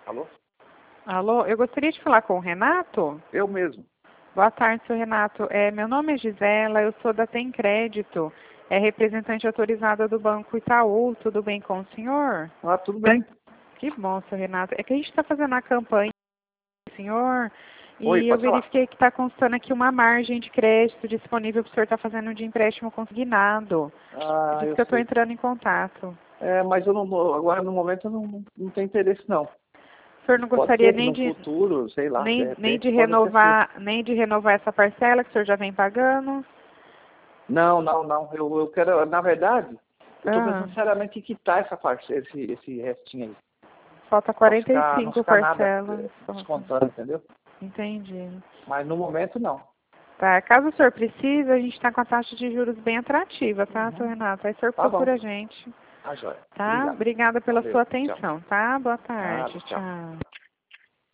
Alô? Alô, eu gostaria de falar com o Renato. Eu mesmo. Boa tarde, senhor Renato. Meu nome é Gisela, eu sou da Tem Crédito, representante autorizada do Banco Itaú. Tudo bem com o senhor? Ah, tudo bem. Que bom, senhor Renato. É que a gente está fazendo a campanha, senhor, Oi, e eu pode falar. verifiquei que está constando aqui uma margem de crédito disponível para o senhor estar fazendo de empréstimo consignado. Ah, Por isso eu que eu estou sei. entrando em contato. Mas eu não vou, agora no momento eu não tenho interesse não. O senhor não Pode gostaria ser que no futuro, sei lá, de nem repente de pode até ser. nem de renovar essa parcela que o senhor já vem pagando? Não. Eu quero, na verdade, eu estou Ah, pensando seriamente em quitar essa parte, esse restinho aí. falta Não 45 ficar nada parcelas. descontando, entendeu? Entendi. Mas no momento não. Tá, caso o senhor precise, a gente está com a taxa de juros bem atrativa, tá, senhor Uhum. Renato? Aí o senhor Tá bom. procura a gente, Tá joia. tá? Obrigado. Obrigada pela Valeu. sua Tchau. atenção, tá? Boa Nada, tarde, tchau. tchau.